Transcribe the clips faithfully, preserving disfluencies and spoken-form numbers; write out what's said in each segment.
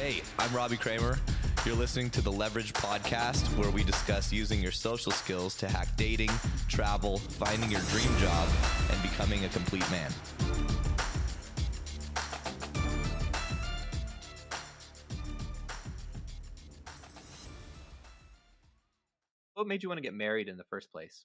Hey, I'm Robbie Kramer. You're listening to the Leverage Podcast, where we discuss using your social skills to hack dating, travel, finding your dream job, and becoming a complete man. What made you want to get married in the first place?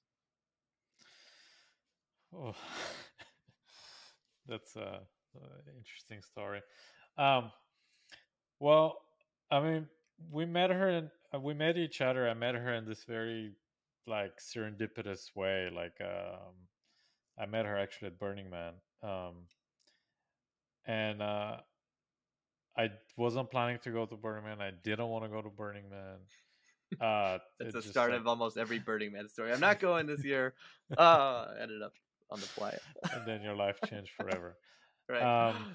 Oh, that's a, a interesting story. Um, well, I mean, we met her and uh, we met each other. I met her in this very like serendipitous way. Like, um, I met her actually at Burning Man, um, and uh, I wasn't planning to go to Burning Man. I didn't want to go to Burning Man. Uh, That's it the just start like, of almost every Burning Man story. I'm not going this year. Oh, I ended up on the fly. and then your life changed forever. Right. Um,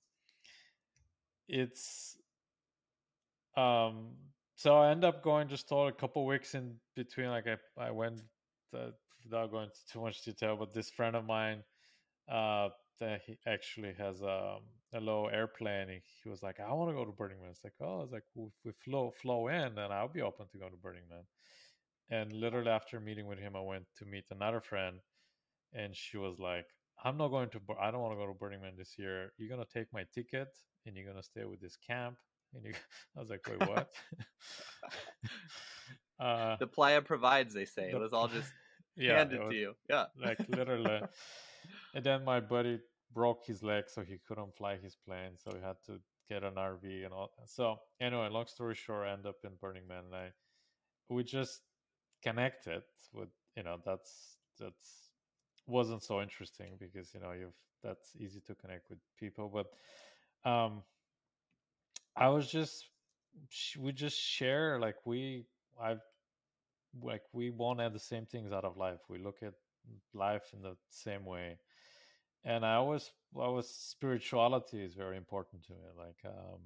it's Um, so I end up going just all a couple weeks in between. Like I, I went uh, without going into too much detail, but this friend of mine, uh, that he actually has um, a low airplane. He, he was like, I want to go to Burning Man. It's like, oh, it's like well, if we flow flow in, then I'll be open to go to Burning Man. And literally after meeting with him, I went to meet another friend, and she was like, I'm not going to. Bur- I don't want to go to Burning Man this year. You're gonna take my ticket, and you're gonna stay with this camp. And you, I was like, wait, what? uh, The playa provides, they say. the It was all just yeah, it handed was to you. Yeah. like literally. And then my buddy broke his leg, so he couldn't fly his plane, so he had to get an R V and all. So anyway, long story short, I end up in Burning Man, and I we just connected with you know that's that's wasn't so interesting because you know you've that's easy to connect with people, but um I was just we just share like we I like we want at the same things out of life. We look at life in the same way, and I always always spirituality is very important to me. Like um,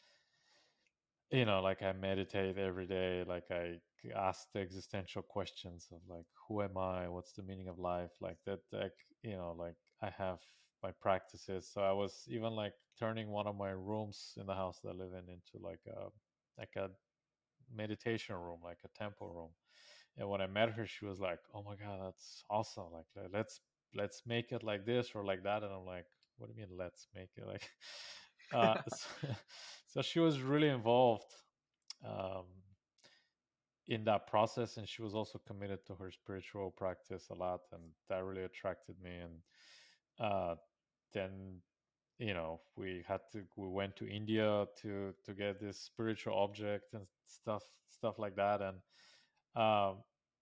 you know, like I meditate every day. Like I ask the existential questions of like, who am I? What's the meaning of life? Like that. Like you know, like I have my practices. So I was even like turning one of my rooms in the house that I live in into like a like a meditation room, like a temple room. And when I met her, she was like, "Oh my god, that's awesome! Like, let's let's make it like this or like that." And I'm like, "What do you mean, let's make it like?" uh, so, so she was really involved um, in that process, and she was also committed to her spiritual practice a lot, and that really attracted me. And uh, then you know we had to we went to India to to get this spiritual object and stuff stuff like that. And um,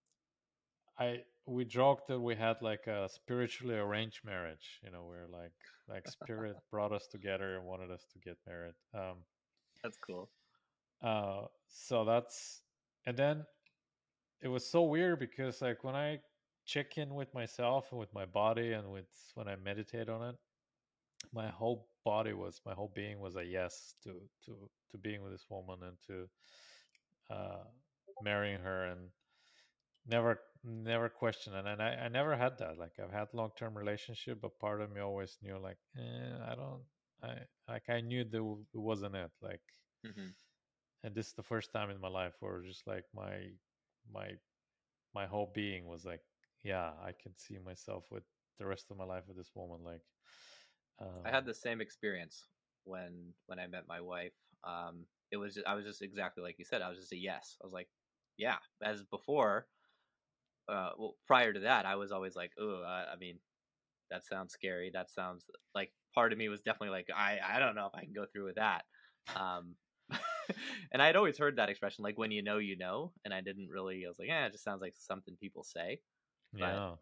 I we joked that we had like a spiritually arranged marriage. You know, we're like like spirit brought us together and wanted us to get married. Um, That's cool. uh, so that's and then it was so weird because like when I check in with myself and with my body and with when I meditate on it, my whole body was my whole being was a yes to to to being with this woman and to uh, marrying her and never never question it. And I, I never had that. Like I've had long term relationship, but part of me always knew like eh, I don't I like I knew that it wasn't it. Like Mm-hmm. and this is the first time in my life where just like my my my whole being was like, yeah, I can see myself with the rest of my life with this woman. Like I um had the same experience when when I met my wife. Um, it was I was just exactly like you said. I was just a yes. I was like, yeah. As before, uh, well, prior to that, I was always like, oh, I, I mean, that sounds scary. That sounds like part of me was definitely like, I, I don't know if I can go through with that. Um, and I had always heard that expression, like when you know, you know, and I didn't really, I was like, eh, it just sounds like something people say, but yeah.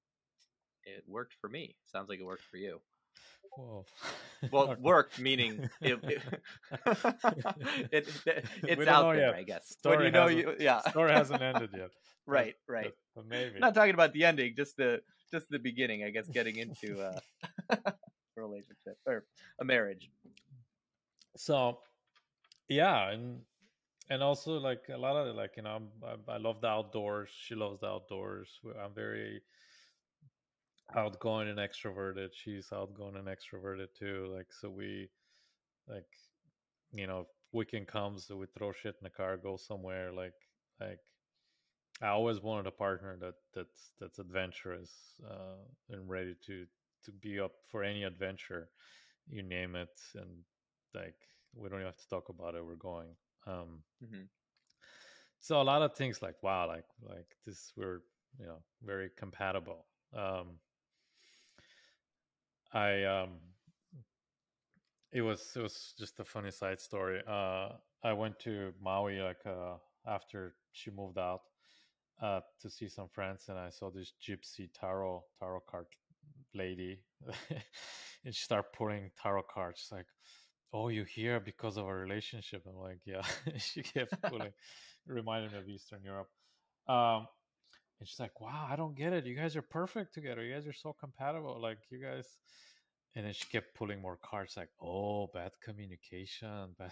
it worked for me. Sounds like it worked for you. Well, Well, worked meaning it, it, it, it we it's don't out know there, yet. I guess. When Story you know, hasn't you, yeah, story hasn't ended yet, but right, right. but, but maybe. I'm not talking about the ending, just the just the beginning, I guess, getting into uh, a relationship or a marriage. So yeah, and and also like a lot of like you know I'm, I, I love the outdoors. She loves the outdoors. I'm very outgoing and extroverted. She's outgoing and extroverted too. Like so we like you know weekend comes, so we throw shit in the car, go somewhere. Like like I always wanted a partner that that's that's adventurous uh, and ready to to be up for any adventure, you name it, and like we don't even have to talk about it. We're going. Um, Mm-hmm. so a lot of things like wow, like like this, we're you know very compatible. Um, I um, it was it was just a funny side story. Uh, I went to Maui like uh, after she moved out uh, to see some friends, and I saw this gypsy tarot tarot card lady, and she started pulling tarot cards. She's like, "Oh, you here because of our relationship?" I'm like, "Yeah." She kept pulling, reminded me of Eastern Europe. Um, and she's like, "Wow, I don't get it. You guys are perfect together. You guys are so compatible. Like you guys." And then she kept pulling more cards. Like, "Oh, bad communication, bad."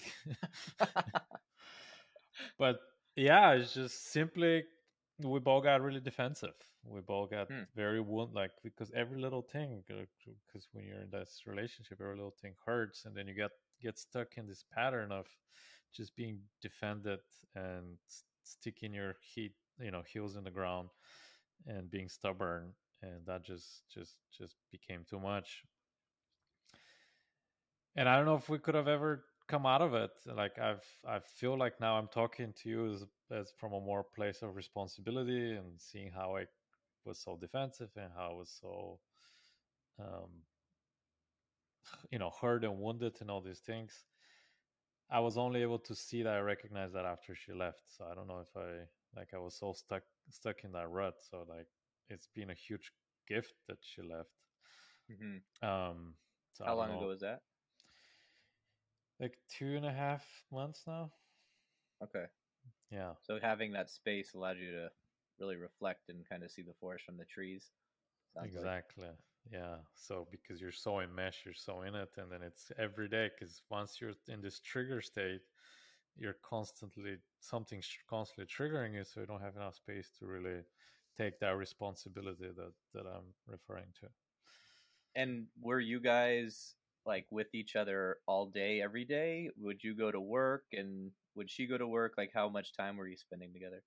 But yeah, it's just simply we both got really defensive. We both got Hmm. very wound, like because every little thing, because when you're in this relationship, every little thing hurts, and then you get get stuck in this pattern of just being defended and sticking your heat, you know, heels in the ground, and being stubborn, and that just just just became too much. And I don't know if we could have ever come out of it. Like I've I feel like now I'm talking to you as, as from a more place of responsibility and seeing how I was so defensive and how I was so um, you know hurt and wounded and all these things. I was only able to see that, I recognized that after she left. So I don't know if I like I was so stuck stuck in that rut. So like it's been a huge gift that she left. Mm-hmm. Um, so I How don't long ago know, was that? like two and a half months now. Okay. Yeah. So having that space allowed you to really reflect and kind of see the forest from the trees. Sounds like. Exactly. Yeah. So because you're so enmeshed, you're so in it, and then it's every day. Because once you're in this trigger state, you're constantly something's constantly triggering you, so you don't have enough space to really take that responsibility that that I'm referring to. And were you guys like with each other all day, every day? Would you go to work and would she go to work? Like, how much time were you spending together?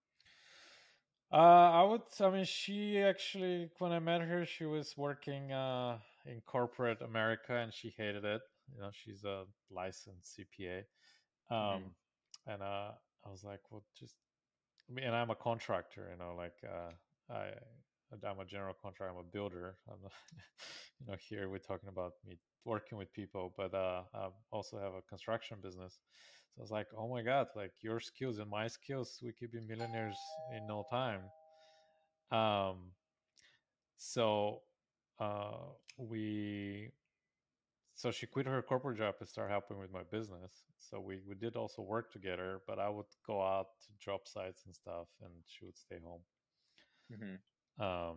Uh, I would. I mean, she actually, when I met her, she was working uh, in corporate America, and she hated it. You know, she's a licensed C P A. Mm-hmm. Um, and uh, I was like, well, just I mean, and I'm a contractor, you know, like uh, I, I'm a general contractor, I'm a builder. I'm not, you know, here we're talking about me working with people, but uh, I also have a construction business. So I was like, oh my God, like your skills and my skills, we could be millionaires in no time. Um, so uh, we so she quit her corporate job and started helping with my business. So we, we did also work together, but I would go out to job sites and stuff, and she would stay home. Mm-hmm. Um,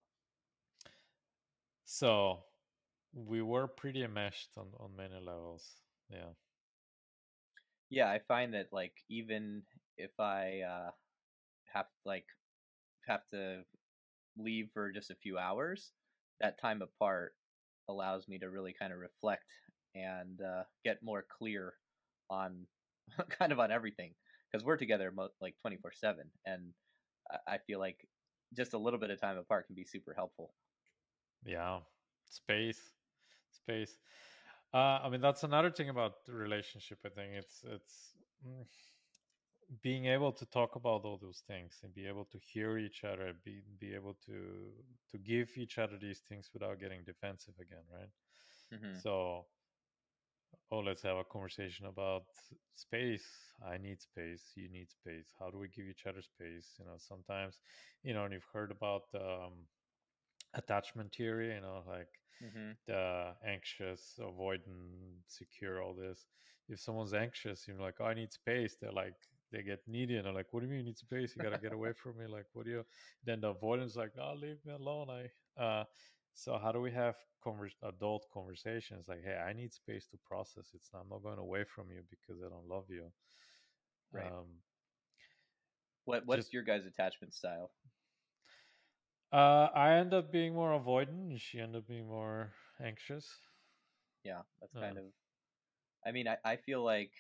so we were pretty enmeshed on, on many levels. Yeah. Yeah, I find that like even if I uh, have like have to leave for just a few hours, that time apart allows me to really kind of reflect and uh, get more clear on kind of on everything because we're together mo- like twenty-four seven, and I-, I feel like just a little bit of time apart can be super helpful. Yeah. Space. Space. Uh, I mean, that's another thing about the relationship. I think it's it's mm, being able to talk about all those things and be able to hear each other, be be able to to give each other these things without getting defensive again, right? Mm-hmm. So, oh, let's have a conversation about space. I need space. You need space. How do we give each other space? You know, sometimes, you know, and you've heard about um, attachment theory. You know, like Mm-hmm. the anxious, avoidant, secure, all this. If someone's anxious, you're like, oh, I need space. They're like, they get needy and they're like, what do you mean you need space? You got to get away from me. Like, what do you, then the avoidance like, oh, leave me alone. I, uh, so how do we have convers- adult conversations? Like, hey, I need space to process it. So I'm not going away from you because I don't love you. Right. Um, What just, What's your guys' attachment style? uh, I end up being more avoidant and she end up being more anxious. Yeah, that's Uh, kind of. I mean, I, I feel like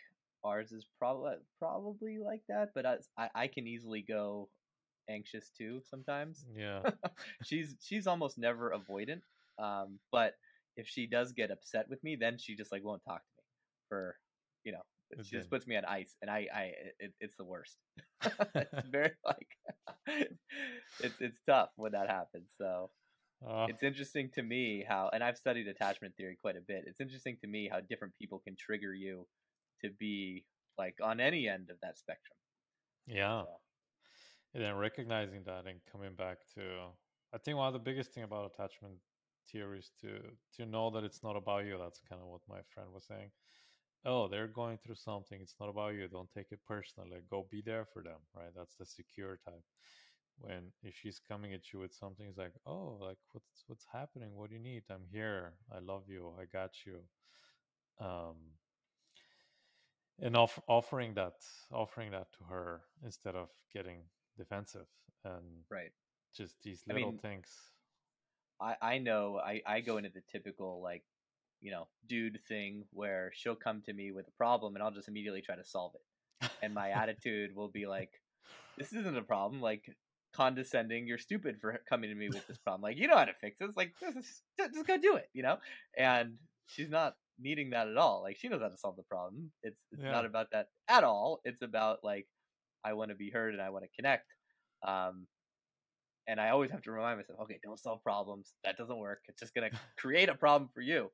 ours is probably probably like that, but I, I I can easily go anxious too sometimes. Yeah. she's she's almost never avoidant, um, but if she does get upset with me, then she just like won't talk to me for, you know, she Again. just puts me on ice, and I I it, it's the worst. It's very like it's it's tough when that happens. So Uh, it's interesting to me how, and I've studied attachment theory quite a bit. It's interesting to me how different people can trigger you to be like on any end of that spectrum. yeah. So, And then recognizing that and coming back to, I think one of the biggest thing about attachment theory is to to know that it's not about you. That's kind of what my friend was saying. Oh, they're going through something. It's not about you. Don't take it personally. Go be there for them, right? That's the secure type. When if she's coming at you with something, it's like, oh, like what's what's happening? What do you need? I'm here. I love you. I got you. Um, and off- offering that, offering that to her instead of getting defensive and right. just these I little mean, things. I, I know I, I go into the typical like, you know, dude thing where she'll come to me with a problem and I'll just immediately try to solve it. And my attitude will be like, this isn't a problem. Like condescending, you're stupid for coming to me with this problem. Like, you know how to fix this. Like, just, just, just go do it, you know? And she's not needing that at all. Like, she knows how to solve the problem. It's, it's Yeah. not about that at all. It's about like, I want to be heard and I want to connect. Um, and I always have to remind myself, okay, don't solve problems. That doesn't work. It's just going to create a problem for you.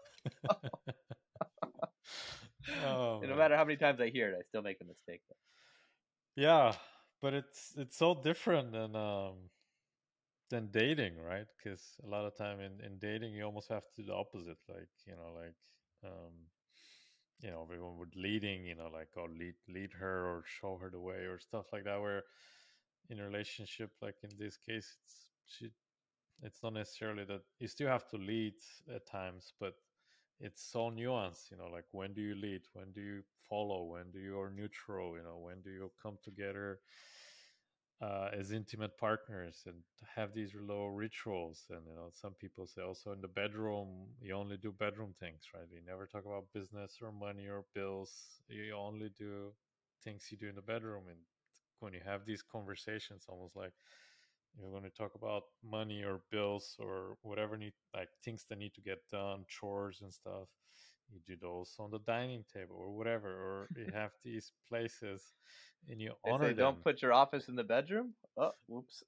Oh, And no man. matter how many times I hear it, I still make the mistake. Yeah, but it's it's so different than um than dating, right? Because a lot of time in in dating, you almost have to do the opposite. Like you know, like um, you know, everyone with leading, you know, like oh, lead lead her or show her the way or stuff like that. Where in a relationship, like in this case, it's she. It's not necessarily that you still have to lead at times, but it's so nuanced. You know, like when do you lead? When do you follow? When do you are neutral? You know, when do you come together uh, as intimate partners and have these little rituals? And you know, some people say also in the bedroom you only do bedroom things, right? You never talk about business or money or bills. You only do things you do in the bedroom. And when you have these conversations, almost like you're going to talk about money or bills or whatever need like things that need to get done, chores and stuff. You do those on the dining table or whatever, or you have these places and you They honor say, them. don't put your office in the bedroom. Oh, whoops.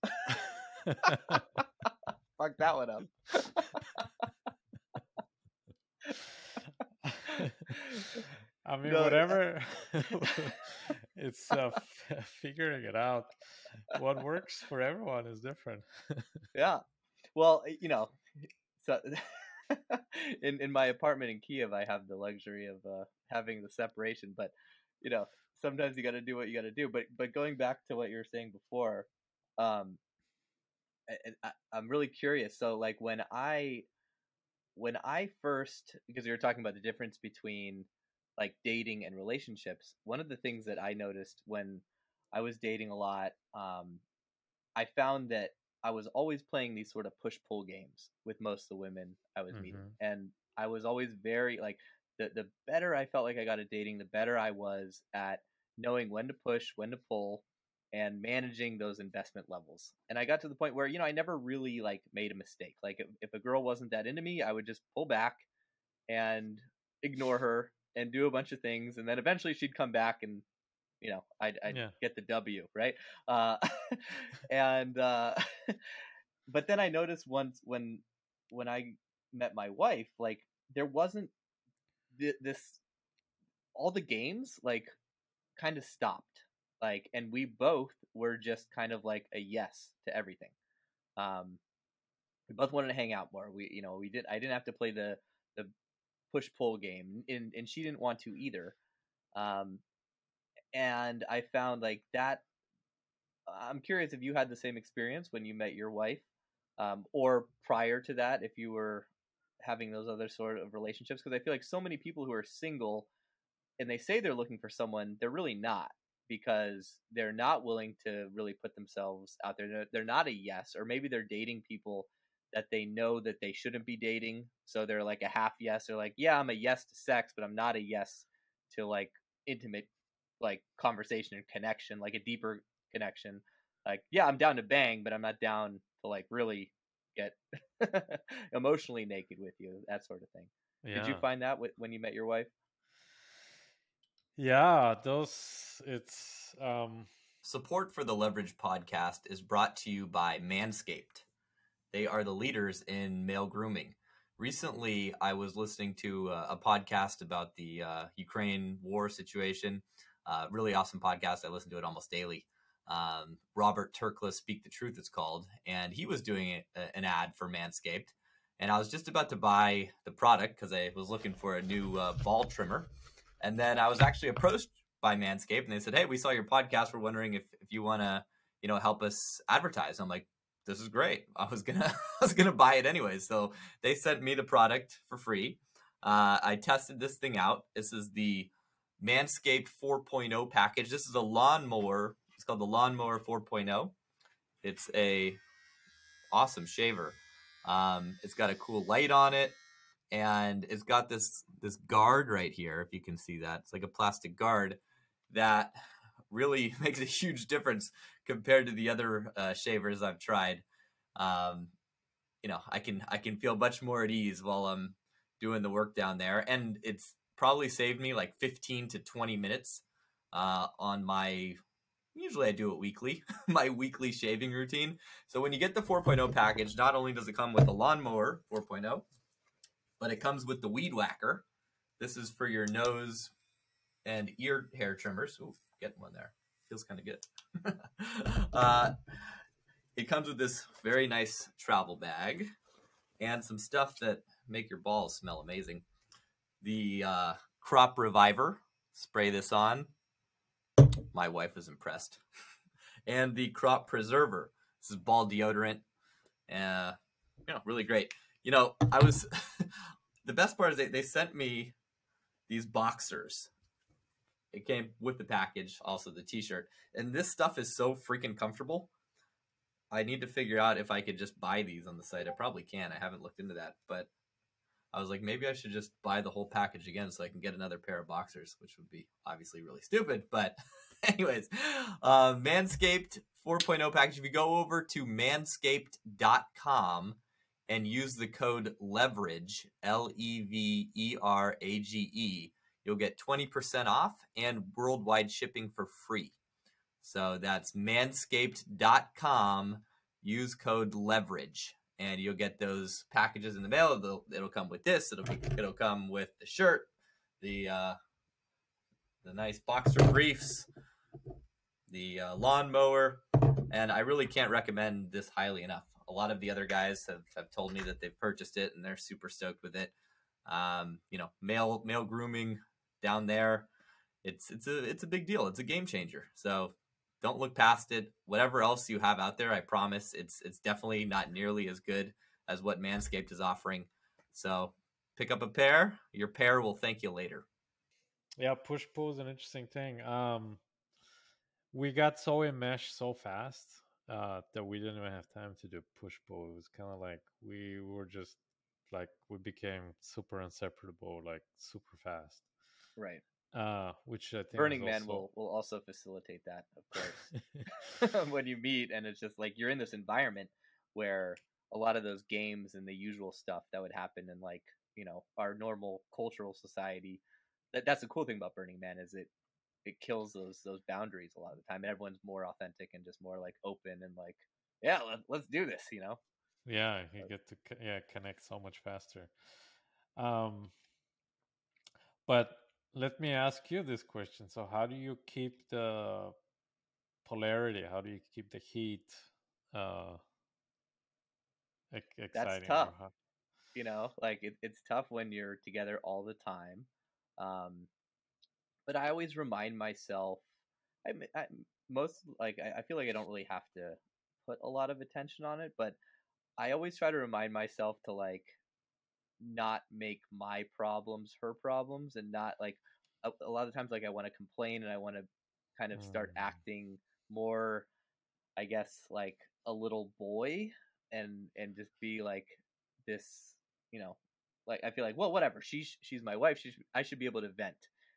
Fuck that one up. I mean, No, whatever. It's uh, f- figuring it out. What works for everyone is different. yeah. Well, you know, so in in my apartment in Kiev, I have the luxury of uh, having the separation. But you know, sometimes you got to do what you got to do. But but going back to what you were saying before, um, I, I, I'm really curious. So like when I when I first, because we were talking about the difference between like dating and relationships, one of the things that I noticed when I was dating a lot, um, I found that I was always playing these sort of push pull games with most of the women I was meeting, Mm-hmm. and I was always very like the the better I felt like I got at dating, the better I was at knowing when to push, when to pull, and managing those investment levels. And I got to the point where you know I never really like made a mistake. Like if, if a girl wasn't that into me, I would just pull back and ignore her and do a bunch of things, and then eventually she'd come back and you know I'd, I'd Yeah. get the W, right? Uh, and uh, but then I noticed once when when I met my wife, like there wasn't th- this all the games like kind of stopped, like, and we both were just kind of like a yes to everything. Um, we both wanted to hang out more. We, you know, we did. I didn't have to play the the push pull game, and and she didn't want to either. Um, and I found like that. I'm curious if you had the same experience when you met your wife, um, or prior to that, if you were having those other sort of relationships. Because I feel like so many people who are single and they say they're looking for someone, they're really not, because they're not willing to really put themselves out there. They're, they're not a yes, or maybe they're dating people that they know that they shouldn't be dating. So they're like a half yes. They're like, yeah, I'm a yes to sex, but I'm not a yes to like intimate like conversation and connection, like a deeper connection. Like, yeah, I'm down to bang, but I'm not down to like really get emotionally naked with you, that sort of thing. Yeah. Did you find that w- when you met your wife? Yeah, those it's um Support for the Leverage podcast is brought to you by Manscaped. They are the leaders in male grooming. Recently, I was listening to a, a podcast about the uh, Ukraine war situation. Uh, really awesome podcast. I listen to it almost daily. Um, Robert Turkla, Speak the Truth, it's called. And he was doing a, an ad for Manscaped. And I was just about to buy the product because I was looking for a new uh, ball trimmer. And then I was actually approached by Manscaped, and they said, "Hey, we saw your podcast. We're wondering if, if you want to, you know, help us advertise." I'm like, "This is great. I was gonna I was gonna buy it anyways." So they sent me the product for free. Uh, I tested this thing out. This is the Manscaped four point oh package. This is a lawnmower. It's called the Lawnmower four point oh. It's a awesome shaver. Um, it's got a cool light on it, and it's got this this guard right here. If you can see that, it's like a plastic guard that really makes a huge difference compared to the other uh, shavers I've tried. Um, you know, I can I can feel much more at ease while I'm doing the work down there, and it's probably saved me like fifteen to twenty minutes uh, on my. Usually I do it weekly, my weekly shaving routine. So when you get the four point oh package, not only does it come with a lawnmower four point oh, but it comes with the weed whacker. This is for your nose and ear hair trimmers. Ooh, getting one there. Feels kind of good. uh, it comes with this very nice travel bag and some stuff that make your balls smell amazing. The uh, Crop Reviver. Spray this on. My wife is impressed. And the Crop Preserver. This is ball deodorant. Uh, you know, really great. You know, I was... the best part is they, they sent me these boxers. It came with the package, also the t-shirt. And this stuff is so freaking comfortable. I need to figure out if I could just buy these on the site. I probably can. I haven't looked into that. But I was like, maybe I should just buy the whole package again so I can get another pair of boxers, which would be obviously really stupid. But anyways, uh, Manscaped four point oh package. If you go over to manscaped dot com and use the code LEVERAGE, L E V E R A G E, you'll get twenty percent off and worldwide shipping for free. So that's manscaped dot com. Use code LEVERAGE, and you'll get those packages in the mail. It'll, it'll come with this. It'll be, it'll come with the shirt, the uh, the nice boxer briefs, the uh, lawnmower, and I really can't recommend this highly enough. A lot of the other guys have, have told me that they've purchased it and they're super stoked with it. Um, you know, male male grooming down there, it's it's a it's a big deal. It's a game changer. So don't look past it. Whatever else you have out there, I promise it's it's definitely not nearly as good as what Manscaped is offering. So pick up a pair. Your pair will thank you later. Yeah, push pull is an interesting thing. Um, we got so enmeshed so fast uh, that we didn't even have time to do push pull. It was kind of like we were just like we became super inseparable, like super fast. Right. Uh, which I think Burning Man also... will, will also facilitate that, of course. When you meet, and it's just like you're in this environment where a lot of those games and the usual stuff that would happen in like, you know, our normal cultural society. That that's the cool thing about Burning Man is it it kills those those boundaries a lot of the time, and everyone's more authentic and just more like open and like, yeah, let, let's do this, you know. Yeah, you get to yeah connect so much faster. Um, but let me ask you this question. So how do you keep the polarity? How do you keep the heat uh, exciting? That's tough. You know, like it, it's tough when you're together all the time. Um, but I always remind myself, I, I most like, I, I feel like I don't really have to put a lot of attention on it, but I always try to remind myself to like not make my problems her problems, and not like a, a lot of times like I want to complain and I want to kind of start Mm. acting more, I guess, like a little boy, and and just be like this, you know, like I feel like, well, whatever, she's she's my wife, she's I should be able to vent,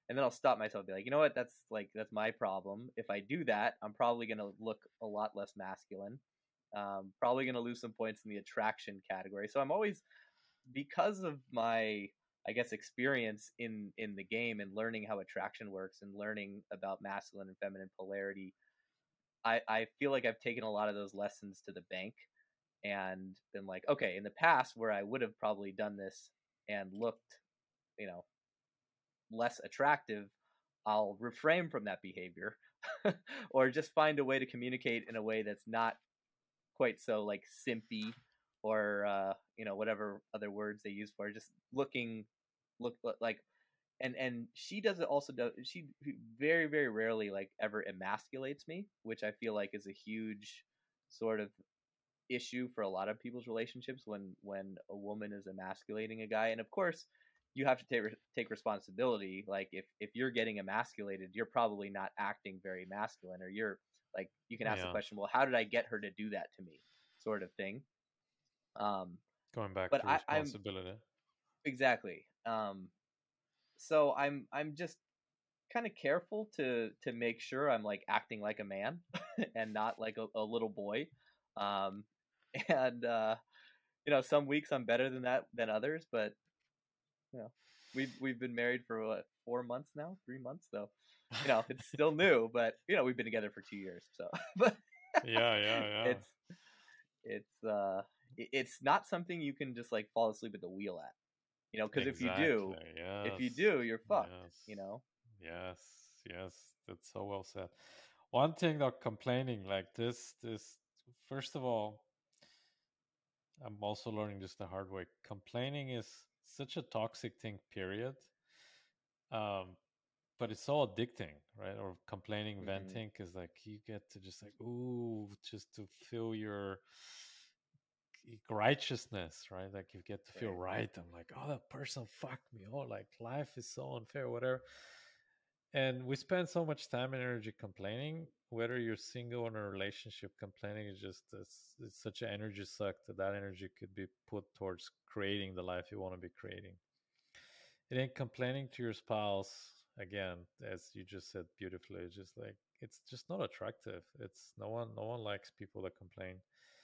and then I'll stop myself and be like, you know what, that's like that's my problem. If I do that, I'm probably gonna look a lot less masculine. Um, probably gonna lose some points in the attraction category. So I'm always, because of my, I guess, experience in in the game and learning how attraction works and learning about masculine and feminine polarity, I I feel like I've taken a lot of those lessons to the bank and been like, okay, in the past where I would have probably done this and looked, you know, less attractive, I'll refrain from that behavior or just find a way to communicate in a way that's not quite so like simpy or uh you know, whatever other words they use for it, just looking look like, and and she does it also does she very very rarely like ever emasculates me, which I feel like is a huge sort of issue for a lot of people's relationships when when a woman is emasculating a guy. And of course you have to take take responsibility. Like if if you're getting emasculated, you're probably not acting very masculine, or you're like, you can ask the Yeah. question, well, how did I get her to do that to me, sort of thing. um Going back but to I, I'm responsibility. exactly. um so i'm i'm just kind of careful to to make sure I'm like acting like a man and not like a, a little boy. um and uh you know, some weeks I'm better than that than others, but you know, we've we've been married for what, four months now, three months, so you know, it's still new, but you know, we've been together for two years, so but Yeah, yeah, yeah. it's it's uh it- it's not something you can just like fall asleep at the wheel at, you know, because if you do, Exactly. if Yes. you do, you're fucked, Yes. you know. Yes. Yes. That's so well said. One thing that complaining like this, this first of all, I'm also learning this the hard way. Complaining is such a toxic thing, period. Um, but it's so addicting, right? Or complaining, Hmm. venting is like you get to just like, ooh, just to feel your righteousness, right? Like you get to feel Right. right. I'm like, oh, that person fucked me. Oh, like life is so unfair, whatever. And we spend so much time and energy complaining. Whether you're single or in a relationship, complaining is just it's, it's such an energy suck that that energy could be put towards creating the life you want to be creating. And then complaining to your spouse, again, as you just said beautifully, it's just like it's just not attractive. It's no one no one likes people that complain.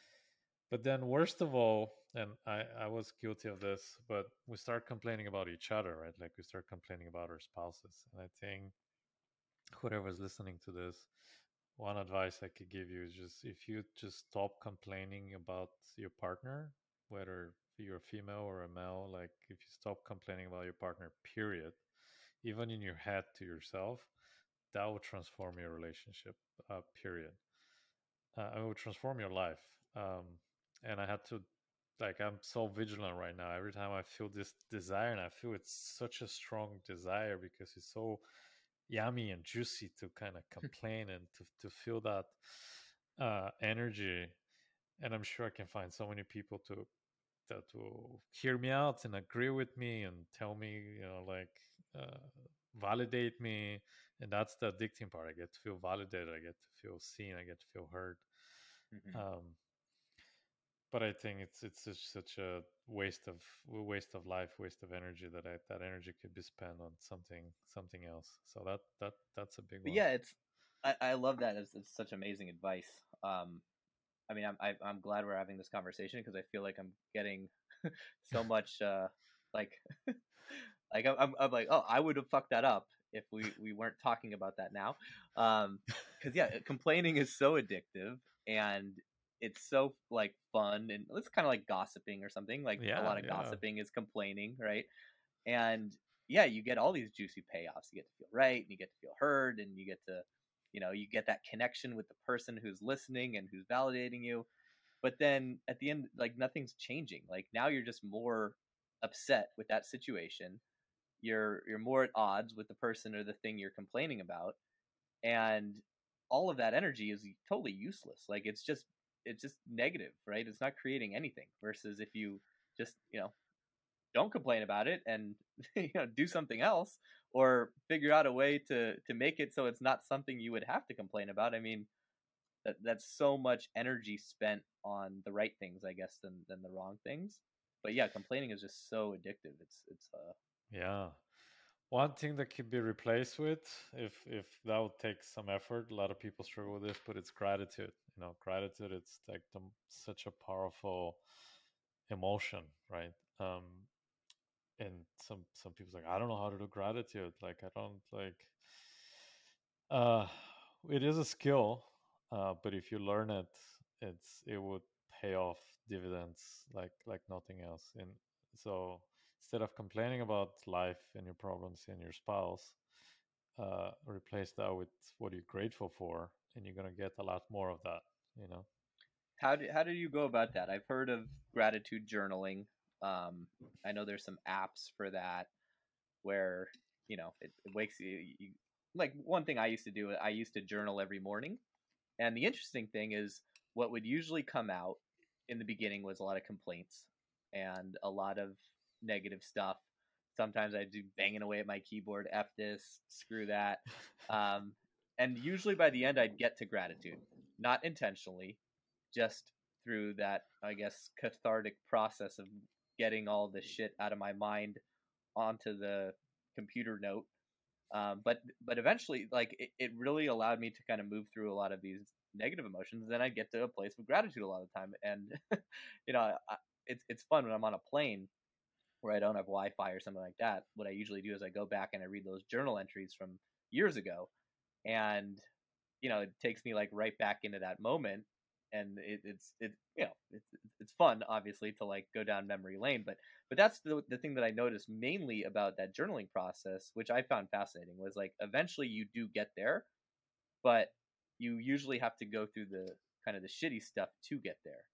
But then worst of all, and I, I was guilty of this, but we start complaining about each other, right? Like we start complaining about our spouses. And I think whoever's listening to this, one advice I could give you is just if you just stop complaining about your partner, whether you're a female or a male, like if you stop complaining about your partner, period, even in your head to yourself, that will transform your relationship, uh, period. Uh, it will transform your life. Um, and I had to, like, I'm so vigilant right now. Every time I feel this desire, and I feel it's such a strong desire because it's so yummy and juicy to kind of complain and to, to feel that uh, energy. And I'm sure I can find so many people to that will hear me out and agree with me and tell me, you know, like uh, validate me. And that's the addicting part. I get to feel validated. I get to feel seen. I get to feel heard. Hmm. Um, but I think it's it's just such a waste of waste of life, waste of energy that I, that energy could be spent on something something else. So that that that's a big But one. yeah, it's I, I love that. It's, it's such amazing advice. um I mean, I'm I, I'm glad we're having this conversation because I feel like I'm getting so much uh like like I'm, I'm I'm like, oh, I would have fucked that up if we we weren't talking about that now. Um because yeah, complaining is so addictive, and it's so like fun, and it's kind of like gossiping or something. Like a Yeah, lot of yeah, gossiping is complaining, right? And yeah, you get all these juicy payoffs. You get to feel right, and you get to feel heard, and you get to, you know, you get that connection with the person who's listening and who's validating you. But then at the end, like nothing's changing. Like now you're just more upset with that situation. You're you're more at odds with the person or the thing you're complaining about, and all of that energy is totally useless. Like it's just it's just negative, right? It's not creating anything. Versus if you just, you know, don't complain about it and you know, do something else, or figure out a way to to make it so it's not something you would have to complain about. I mean, that that's so much energy spent on the right things, I guess, than than the wrong things. But yeah, complaining is just so addictive. It's it's uh yeah. one thing that could be replaced with, if if that would take some effort, a lot of people struggle with this, but it's gratitude. You know, gratitude. It's like the, such a powerful emotion, right? Um, and some some people's like, I don't know how to do gratitude. Like, I don't like. Uh, it is a skill, uh, but if you learn it, it's it would pay off dividends like like nothing else. And so instead of complaining about life and your problems and your spouse, uh, replace that with what you're grateful for, and you're gonna get a lot more of that. You know. How do how do you go about that? I've heard of gratitude journaling. Um, I know there's some apps for that where you know it, it wakes you, you. Like one thing I used to do, I used to journal every morning, and the interesting thing is what would usually come out in the beginning was a lot of complaints and a lot of negative stuff. Sometimes I'd do banging away at my keyboard, F this, screw that. Um, and usually by the end, I'd get to gratitude, not intentionally, just through that, I guess, cathartic process of getting all the shit out of my mind onto the computer note. Um, but but eventually, like it, it really allowed me to kind of move through a lot of these negative emotions. Then I get to a place of gratitude a lot of the time, and you know, I, it's it's fun when I'm on a plane where I don't have Wi-Fi or something like that. What I usually do is I go back and I read those journal entries from years ago, and you know, it takes me like right back into that moment, and it, it's it you know it's it's fun obviously to like go down memory lane, but but that's the the thing that I noticed mainly about that journaling process, which I found fascinating, was like eventually you do get there, but you usually have to go through the kind of the shitty stuff to get there.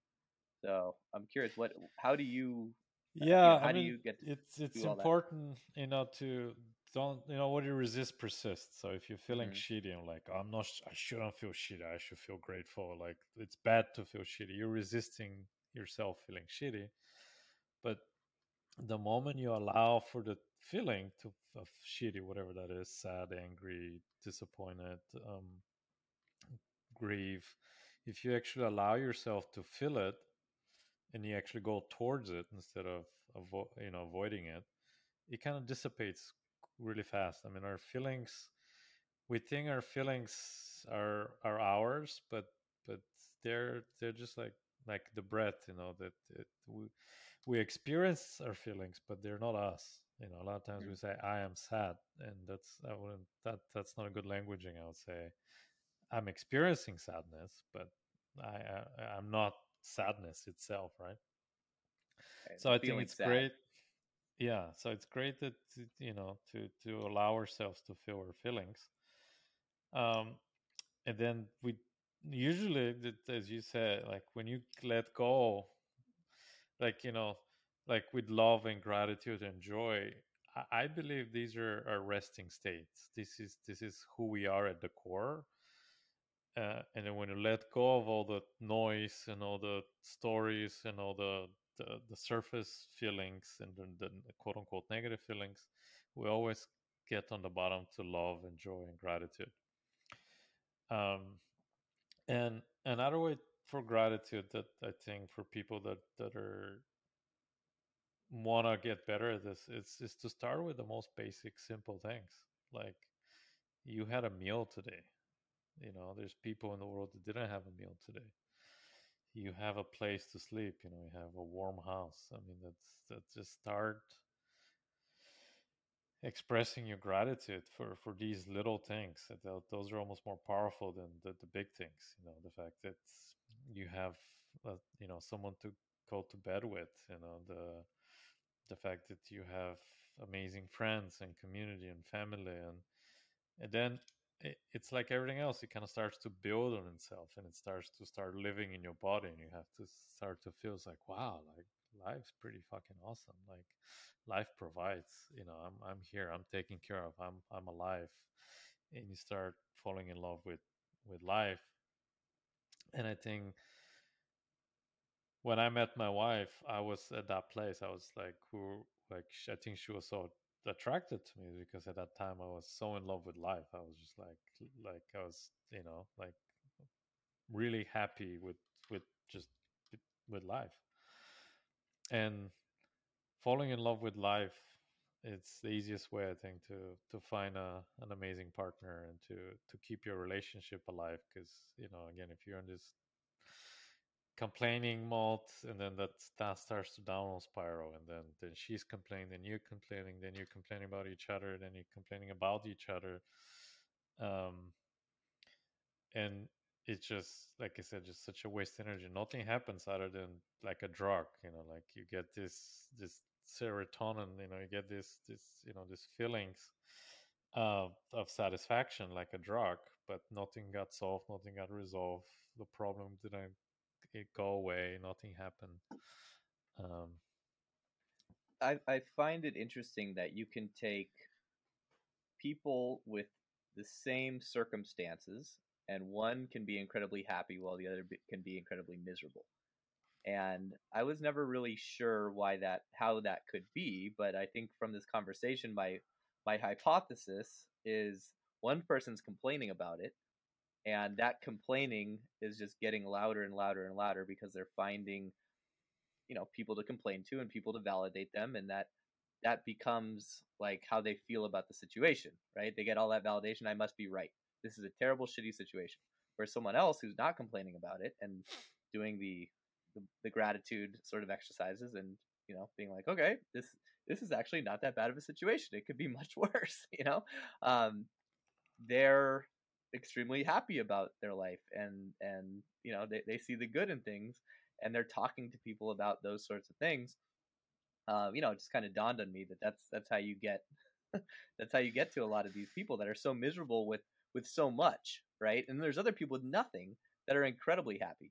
So I'm curious, what how do you uh, you know Yeah, I how do mean, you get to it's it's do all that? important, you know, to don't, you know, what you resist persists. So if you're feeling Hmm. shitty, I'm like, I'm not, sh- I shouldn't feel shitty. I should feel grateful. Like it's bad to feel shitty. You're resisting yourself feeling shitty. But the moment you allow for the feeling to of shitty, whatever that is, sad, angry, disappointed, um, grief, if you actually allow yourself to feel it and you actually go towards it instead of avo- you know avoiding it, it kind of dissipates really fast. I mean, our feelings, we think our feelings are are ours, but but they're they're just like like the breath, you know, that it, we we experience our feelings, but they're not us. You know, a lot of times we say I am sad, and that's I wouldn't that that's not a good languaging. I would say I'm experiencing sadness, but I, I I'm not sadness itself, right? Right, So I'm I think feeling it's sad. great. Yeah, so it's great that, you know, to to allow ourselves to feel our feelings. Um, and then we usually, as you said, like when you let go, like, you know, like with love and gratitude and joy, I, I believe these are our resting states. This is this is who we are at the core. Uh, and then when you let go of all the noise and all the stories and all the the, the surface feelings and the, the quote unquote negative feelings, we always get on the bottom to love and joy and gratitude. Um, and another way for gratitude that I think for people that that are want to get better at this, it's is to start with the most basic, simple things. Like you had a meal today. You know, there's people in the world that didn't have a meal today. You have a place to sleep. You know, you have a warm house. I mean, that's that just start expressing your gratitude for for these little things. That those are almost more powerful than the, the big things. You know, the fact that you have uh, you know, someone to go to bed with. You know, the the fact that you have amazing friends and community and family, and and then it, it's like everything else, it kind of starts to build on itself, and it starts to start living in your body, and you have to start to feel, it's like, wow, like life's pretty fucking awesome. Like life provides, you know, i'm i'm here, I'm taken care of, i'm i'm alive. And you start falling in love with with life. And I think when I met my wife, I was at that place. I was like, who, like, I think she was so attracted to me because at that time I was so in love with life. I was just like, like I was, you know, like really happy with with just with life. And falling in love with life it's the easiest way, I think, to to find a an amazing partner and to to keep your relationship alive. Because, you know, again, if you're in this complaining mode, and then that that starts to downward spiral, and then then she's complaining, then you're complaining, then you're complaining about each other, then you're complaining about each other, um and it's just, like I said, just such a waste of energy. Nothing happens other than like a drug, you know, like you get this this serotonin, you know, you get this this you know, these feelings uh, of satisfaction like a drug, but nothing got solved, nothing got resolved, the problem didn't it go away, nothing happened. um I, I find it interesting that you can take people with the same circumstances, and one can be incredibly happy while the other be, can be incredibly miserable. And I was never really sure why that, how that could be, but I think from this conversation, my my hypothesis is one person's complaining about it, and that complaining is just getting louder and louder and louder because they're finding, you know, people to complain to and people to validate them, and that that becomes like how they feel about the situation, right? They get all that validation. I must be right. This is a terrible, shitty situation. Whereas someone else who's not complaining about it and doing the the, the gratitude sort of exercises, and, you know, being like, okay, this this is actually not that bad of a situation. It could be much worse. You know, um, they're extremely happy about their life, and and you know, they, they see the good in things, and they're talking to people about those sorts of things. Uh, you know, it just kind of dawned on me that that's that's how you get that's how you get to a lot of these people that are so miserable with with so much, right? And there's other people with nothing that are incredibly happy.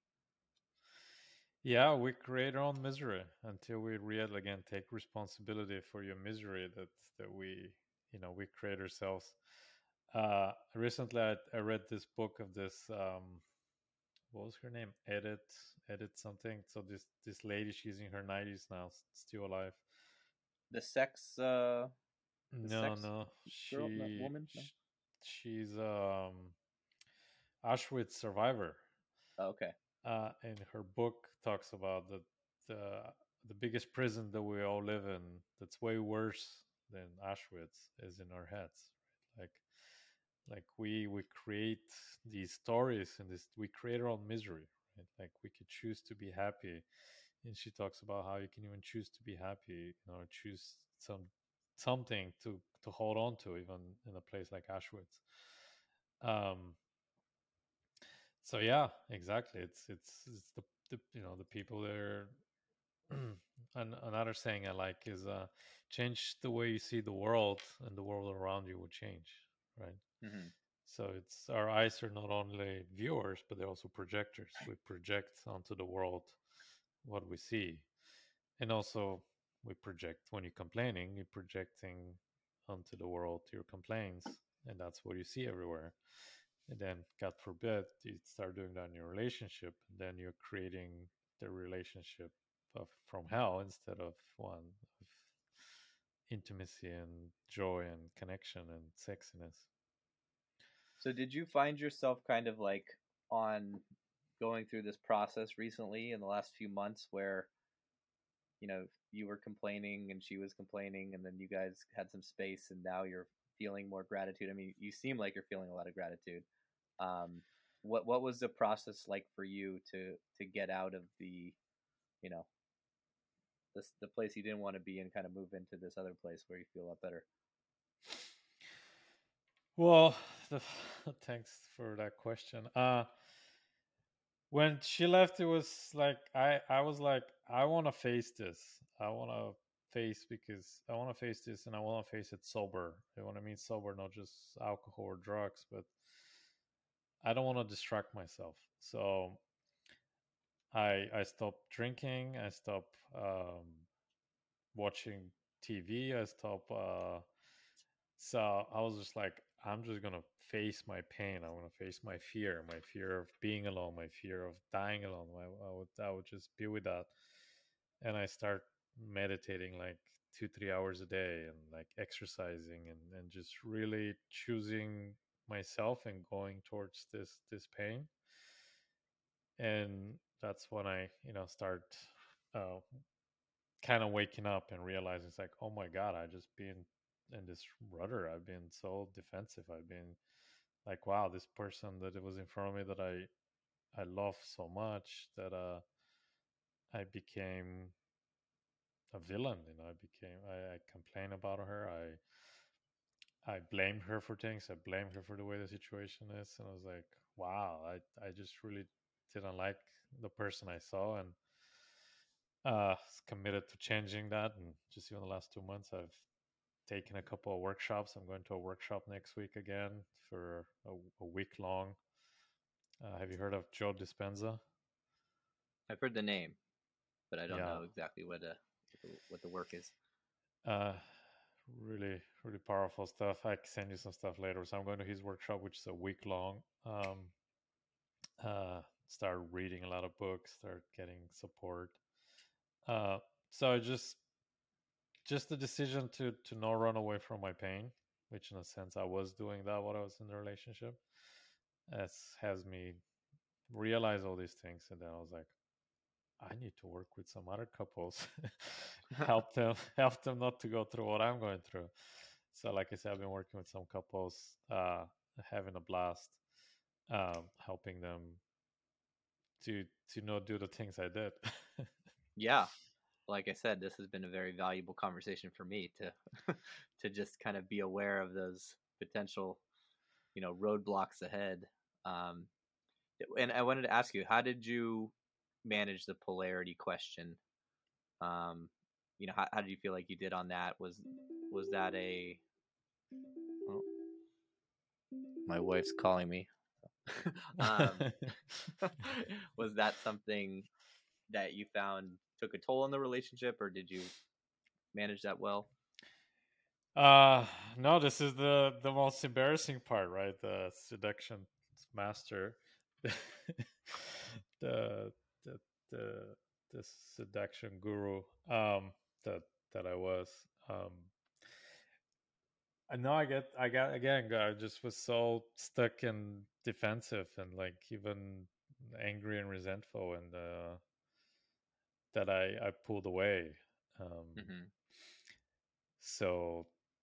yeah, we create our own misery until we really, again, take responsibility for your misery that that we, you know, we create ourselves. uh recently I, I read this book of this, um what was her name? Edith, Edith something. So this this lady, she's in her nineties now, still alive. The sex, uh, the No, sex no, girl, no, she, woman. No? sh she's um Auschwitz survivor. Oh, okay. Uh, and her book talks about the the the biggest prison that we all live in, that's way worse than Auschwitz, is in our heads, right? Like like we we create these stories, and this we create our own misery, right? Like we could choose to be happy, and she talks about how you can even choose to be happy, you know, choose some something to to hold on to, even in a place like Auschwitz. um so yeah, exactly, it's it's it's the, the you know, the people there. And another saying I like is, uh change the way you see the world, and the world around you will change, right? Mm-hmm. So it's, our eyes are not only viewers, but they're also projectors. We project onto the world what we see. And also, we project, when you're complaining, you're projecting onto the world your complaints, and that's what you see everywhere. And then, God forbid, you start doing that in your relationship, then you're creating the relationship of, from hell, instead of one of intimacy and joy and connection and sexiness. So did you find yourself kind of like on going through this process recently in the last few months where, you know, you were complaining and she was complaining, and then you guys had some space, and now you're feeling more gratitude? I mean, you seem like you're feeling a lot of gratitude. Um, what what was the process like for you to to get out of the, you know, this the place you didn't want to be and kind of move into this other place where you feel a lot better? Well, the, thanks for that question. Uh, when she left, it was like I, I was like, I want to face this. I want to face because I want to face this, and I want to face it sober. I want to mean sober, not just alcohol or drugs, but I don't want to distract myself. So I I stopped drinking. I stopped um, watching T V. I stopped. Uh, so I was just like, I'm just gonna face my pain. I'm gonna face my fear, my fear of being alone, my fear of dying alone. I, I would I would just be with that, and I start meditating like two three hours a day, and like exercising, and and just really choosing myself and going towards this this pain. And that's when I, you know, start uh, kind of waking up and realizing it's like, oh my God, I just been in this rudder. I've been so defensive. I've been like, wow, this person that it was in front of me that I I love so much that uh I became a villain. You know, I became I, I complained about her. I I blamed her for things. I blamed her for the way the situation is, and I was like, wow, I I just really didn't like the person I saw, and uh committed to changing that. And just even the last two months, I've taken a couple of workshops. I'm going to a workshop next week again for a, a week long. Uh, have you heard of Joe Dispenza? I've heard the name, but I don't Yeah. know exactly what uh what the work is. Uh, really, really powerful stuff. I can send you some stuff later. So I'm going to his workshop, which is a week long. Um, uh, start reading a lot of books, start getting support. Uh, so just just the decision to to not run away from my pain, which in a sense I was doing that while I was in the relationship, as has me realize all these things. And then I was like, I need to work with some other couples, help them, help them not to go through what I'm going through. So, like I said, I've been working with some couples, uh, having a blast, um, helping them to to not do the things I did. Yeah, like I said, this has been a very valuable conversation for me to to just kind of be aware of those potential, you know, roadblocks ahead. Um, and I wanted to ask you, how did you manage the polarity question? Um, you know, how, how did you feel like you did on that? Was was that a? Oh, my wife's calling me. um, was that something that you found took a toll on the relationship, or did you manage that well? Uh, no, this is the the most embarrassing part, right? The seduction master, the the the the seduction guru, um, that that I was. Um, I know I get I got again. I just was so stuck and defensive and like even angry and resentful, and uh, that I I pulled away. Um, Mm-hmm. so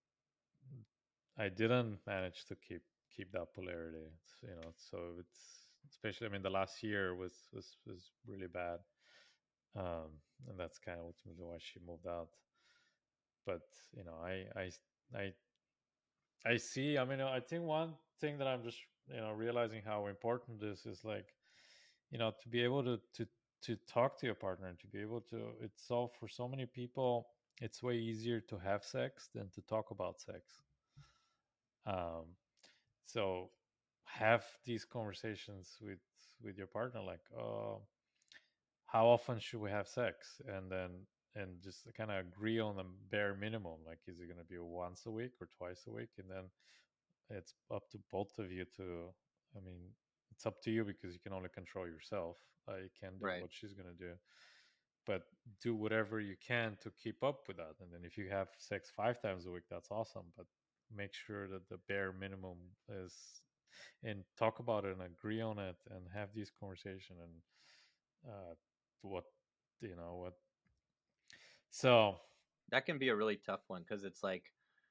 I didn't manage to keep keep that polarity. It's, you know, so it's especially. I mean, the last year was was was really bad, um, and that's kind of ultimately why she moved out. But you know, I I I I see. I mean, I think one thing that I'm just you know realizing how important this is, like, you know, to be able to to to talk to your partner and to be able to. It's so for so many people, it's way easier to have sex than to talk about sex. Um, so have these conversations with with your partner, like, oh, how often should we have sex, and then and just kind of agree on the bare minimum, like, is it going to be once a week or twice a week, and then it's up to both of you to, I mean, it's up to you because you can only control yourself. Uh, you can't do Right. what she's going to do, but do whatever you can to keep up with that. And then if you have sex five times a week, that's awesome, but make sure that the bare minimum is, and talk about it and agree on it and have this conversation. And uh what you know what so That can be a really tough one because it's like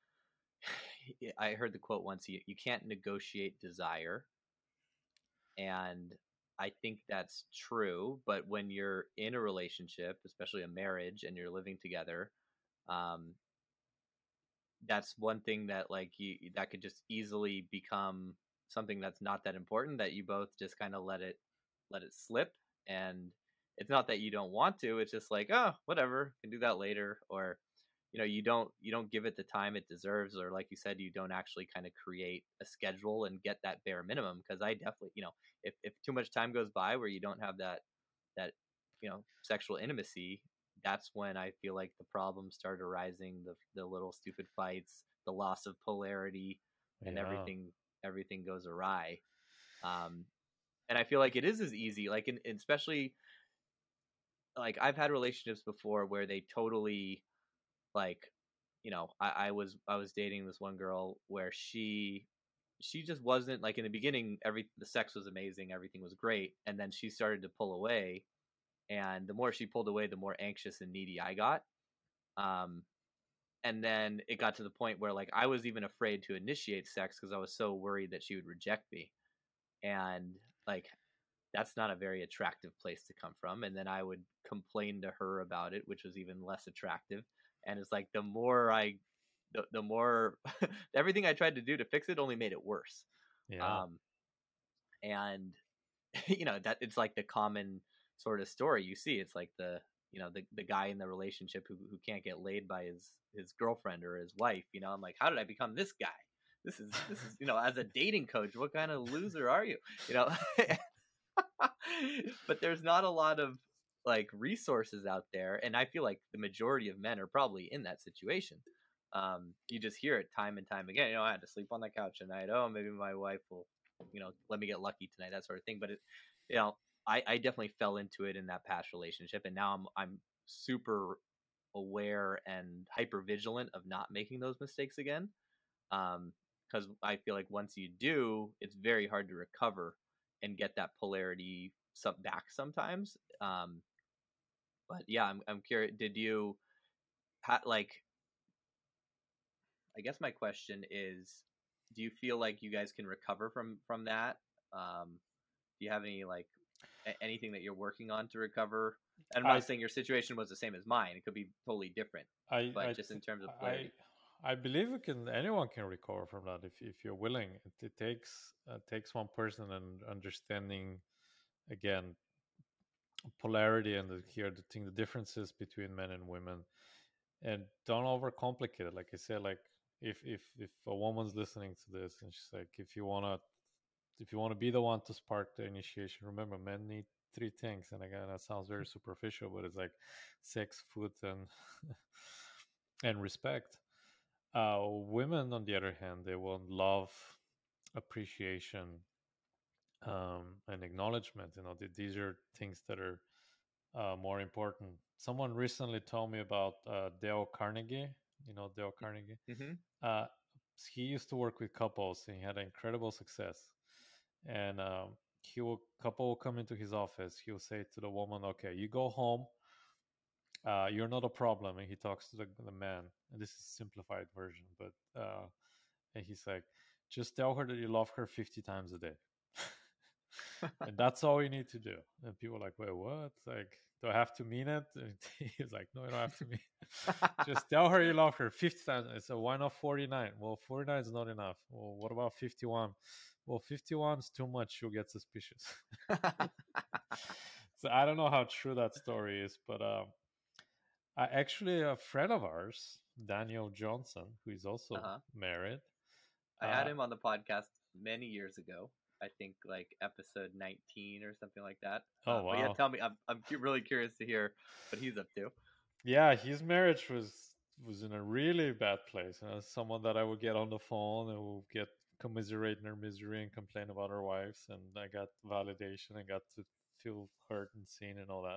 I heard the quote once: you, you can't negotiate desire. And I think that's true. But when you're in a relationship, especially a marriage, and you're living together, um, that's one thing that like you that could just easily become something that's not that important, that you both just kind of let it let it slip. And it's not that you don't want to, it's just like, oh, whatever, can do that later. Or you know, you don't you don't give it the time it deserves, or like you said, you don't actually kind of create a schedule and get that bare minimum. Because I definitely, you know, if, if too much time goes by where you don't have that that you know sexual intimacy, that's when I feel like the problems start arising, the the little stupid fights, the loss of polarity, and yeah everything everything goes awry. um and I feel like it is as easy, like in, especially like I've had relationships before where they totally, like, you know, I, I was I was dating this one girl where she she just wasn't, like, in the beginning, every the sex was amazing, everything was great, and then she started to pull away, and the more she pulled away, the more anxious and needy I got. Um, and then it got to the point where like I was even afraid to initiate sex because I was so worried that she would reject me. And like that's not a very attractive place to come from. And then I would complain to her about it, which was even less attractive. And it's like the more I, the, the more everything I tried to do to fix it only made it worse. Yeah. Um, and you know that it's like the common sort of story you see. It's like the you know the the guy in the relationship who who can't get laid by his his girlfriend or his wife. You know, I'm like, how did I become this guy? This is this is you know, as a dating coach, what kind of loser are you? You know, but there's not a lot of like resources out there, and I feel like the majority of men are probably in that situation. Um, you just hear it time and time again. You know, I had to sleep on the couch tonight. Oh, maybe my wife will, you know, let me get lucky tonight. That sort of thing. But it, you know, I, I definitely fell into it in that past relationship, and now I'm I'm super aware and hyper vigilant of not making those mistakes again. Um, because I feel like once you do, it's very hard to recover and get that polarity sub back sometimes. Um, but yeah, I'm I'm curious. Did you ha- like? I guess my question is, do you feel like you guys can recover from from that? Um, do you have any like a- anything that you're working on to recover? And I'm I not saying your situation was the same as mine; it could be totally different. I But I just in th- terms of I polarity, I believe we can. Anyone can recover from that if if you're willing. It, it takes uh, takes one person and understanding again polarity and the, here the thing the differences between men and women, and don't overcomplicate it. Like I said, like if if if a woman's listening to this and she's like, if you wanna if you want to be the one to spark the initiation, remember men need three things. And again, that sounds very superficial, but it's like sex, food, and and respect. Uh, women, on the other hand, they want love, appreciation, um, and acknowledgement. You know, th- these are things that are uh, more important. Someone recently told me about uh, Dale Carnegie. You know, Dale Carnegie. mm-hmm. Uh, he used to work with couples, and he had incredible success. And um, he will couple will come into his office. He'll say to the woman, "Okay, you go home. Uh, you're not a problem." And he talks to the, the man. And this is a simplified version, but uh, and he's like, "Just tell her that you love her fifty times a day." And that's all you need to do. And people are like, wait, what? Like, do I have to mean it? And he's like, no, you don't have to mean it. Just tell her you love her fifty times. I said, why not forty-nine? Well, forty-nine is not enough. Well, what about fifty-one? Well, fifty-one is too much. She'll get suspicious. So I don't know how true that story is, but um, I, actually, a friend of ours, Daniel Johnson, who is also uh-huh. married. I Uh, had him on the podcast many years ago. I think like episode nineteen or something like that. oh, Uh, but yeah, wow. tell me. I'm I'm cu- really curious to hear what he's up to. Yeah, his marriage was was in a really bad place. You know, someone that I would get on the phone and would get commiserate in her misery and complain about her wives, and I got validation and got to feel heard and seen and all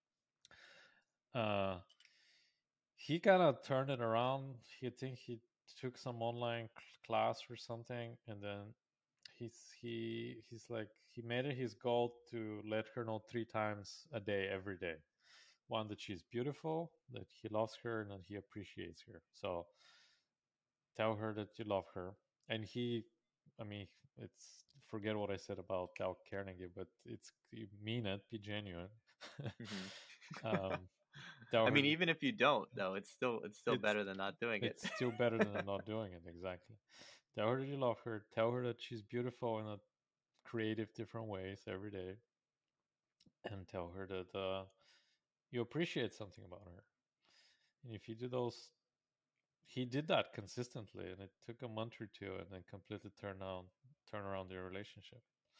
that. Uh, he kind of turned it around. He think he took some online class or something, and then he's he he's like he made it his goal to let her know three times a day, every day. One, that she's beautiful, that he loves her, and that he appreciates her. So tell her that you love her. And he, I mean, it's forget what I said about Dale Carnegie, but it's you mean it, be genuine. Mm-hmm. um, tell I her mean, even if you don't, though, it's still it's still it's better than not doing it. it's still better than not doing it. Exactly. Tell her that you love her. Tell her that she's beautiful in a creative, different ways every day, and tell her that uh, you appreciate something about her. And if you do those, he did that consistently, and it took a month or two, and then completely turn on turn around their relationship.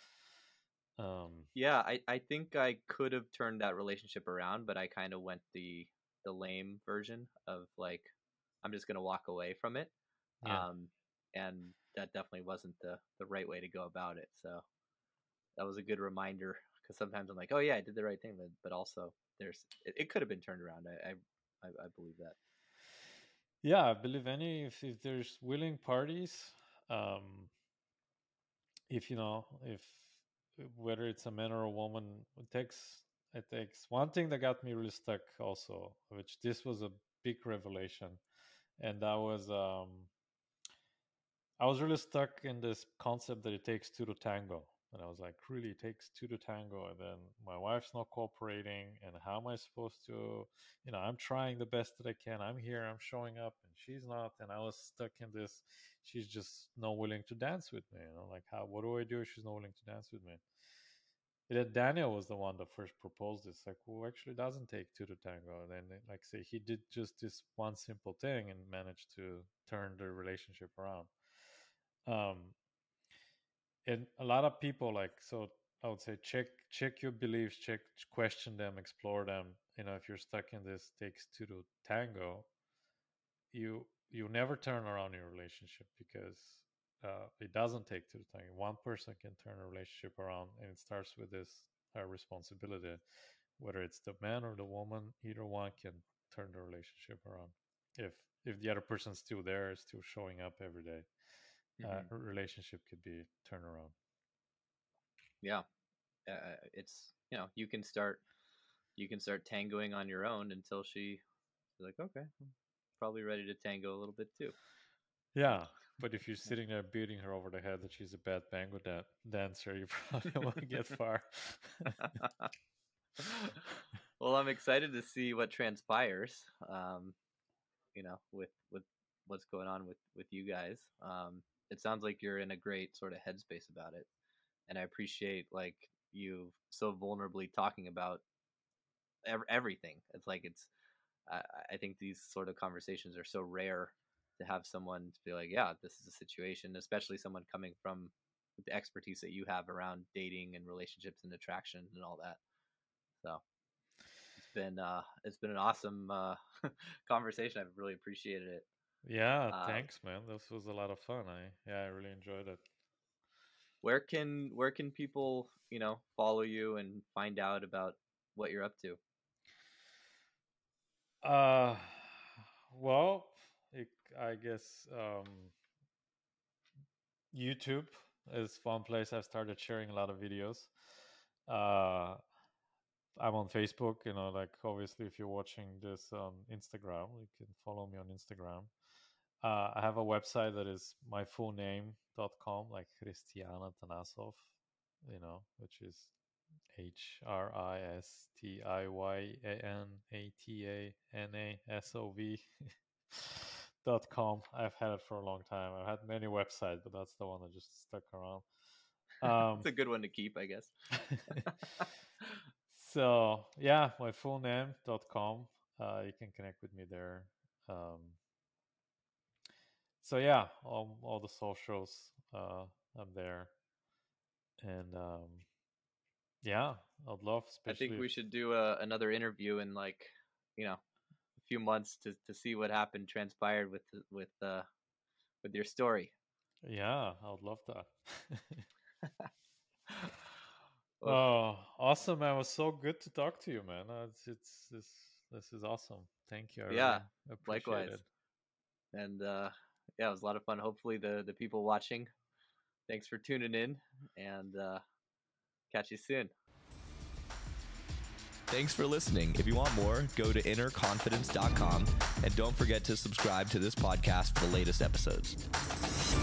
Um, Yeah, I, I think I could have turned that relationship around, but I kind of went the the lame version of like I'm just gonna walk away from it, yeah, um, and that definitely wasn't the the right way to go about it. So that was a good reminder because sometimes I'm like, oh yeah, I did the right thing, but but also there's it, it could have been turned around. I I, I believe that. yeah. I believe any if, if there's willing parties, um, if you know if whether it's a man or a woman, it takes it takes one thing that got me really stuck also, which this was a big revelation, and that was um, I was really stuck in this concept that it takes two to tango. And I was like, really, it takes two to tango. And then my wife's not cooperating. And how am I supposed to, you know, I'm trying the best that I can. I'm here, I'm showing up, and she's not. And I was stuck in this, she's just not willing to dance with me. You know, like, how, what do I do if she's not willing to dance with me? And then Daniel was the one that first proposed this. Like, well, actually, it doesn't take two to tango. And then, like, say, he did just this one simple thing and managed to turn the relationship around. Um, and a lot of people like, so I would say check check your beliefs, check question them, explore them. You know, if you're stuck in this takes two to tango, you you never turn around your relationship, because uh, it doesn't take two to tango. One person can turn a relationship around, and it starts with this uh, responsibility. Whether it's the man or the woman, either one can turn the relationship around. If if the other person's still there, still showing up every day. Mm-hmm. Uh, relationship could be turnaround. Yeah, uh, it's, you know, you can start you can start tangoing on your own until she's like, okay, I'm probably ready to tango a little bit too. Yeah, but if you're sitting there beating her over the head that she's a bad tango da- dancer, you probably won't get far. Well, I'm excited to see what transpires. Um, you know, with with what's going on with with you guys. Um, it sounds like you're in a great sort of headspace about it, and I appreciate like you so vulnerably talking about ev- everything. It's like it's I, I think these sort of conversations are so rare to have someone to be like, yeah, this is a situation, especially someone coming from the expertise that you have around dating and relationships and attraction and all that. So it's been uh it's been an awesome uh conversation. I've really appreciated it. Yeah, um, thanks, man. This was a lot of fun. I yeah, I really enjoyed it. Where can where can people, you know, follow you and find out about what you're up to? Uh, well, it, I guess um, YouTube is one place I've started sharing a lot of videos. Uh, I'm on Facebook, you know, like obviously if you're watching this on Instagram, you can follow me on Instagram. Uh, I have a website that is my full name dot com, like Hristijan Atanasov, you know, which is H R I S T I Y A N A T A N A S O V dot com. I've had it for a long time. I've had many websites, but that's the one that just stuck around. Um, it's a good one to keep, I guess. So, yeah, my full name dot com. Uh, you can connect with me there. Um, so, yeah, all, all the socials, uh, I'm there. And, um, yeah, I'd love. I think we should do a, another interview in like, you know, a few months to, to see what happened, transpired with with uh with your story. Yeah, I would love that. Oh, awesome, man! It was so good to talk to you, man. Uh, it's it's this this is awesome. Thank you. I yeah, really likewise. It. And uh, yeah, it was a lot of fun. Hopefully, the the people watching, thanks for tuning in, and uh, catch you soon. Thanks for listening. If you want more, go to inner confidence dot com and don't forget to subscribe to this podcast for the latest episodes.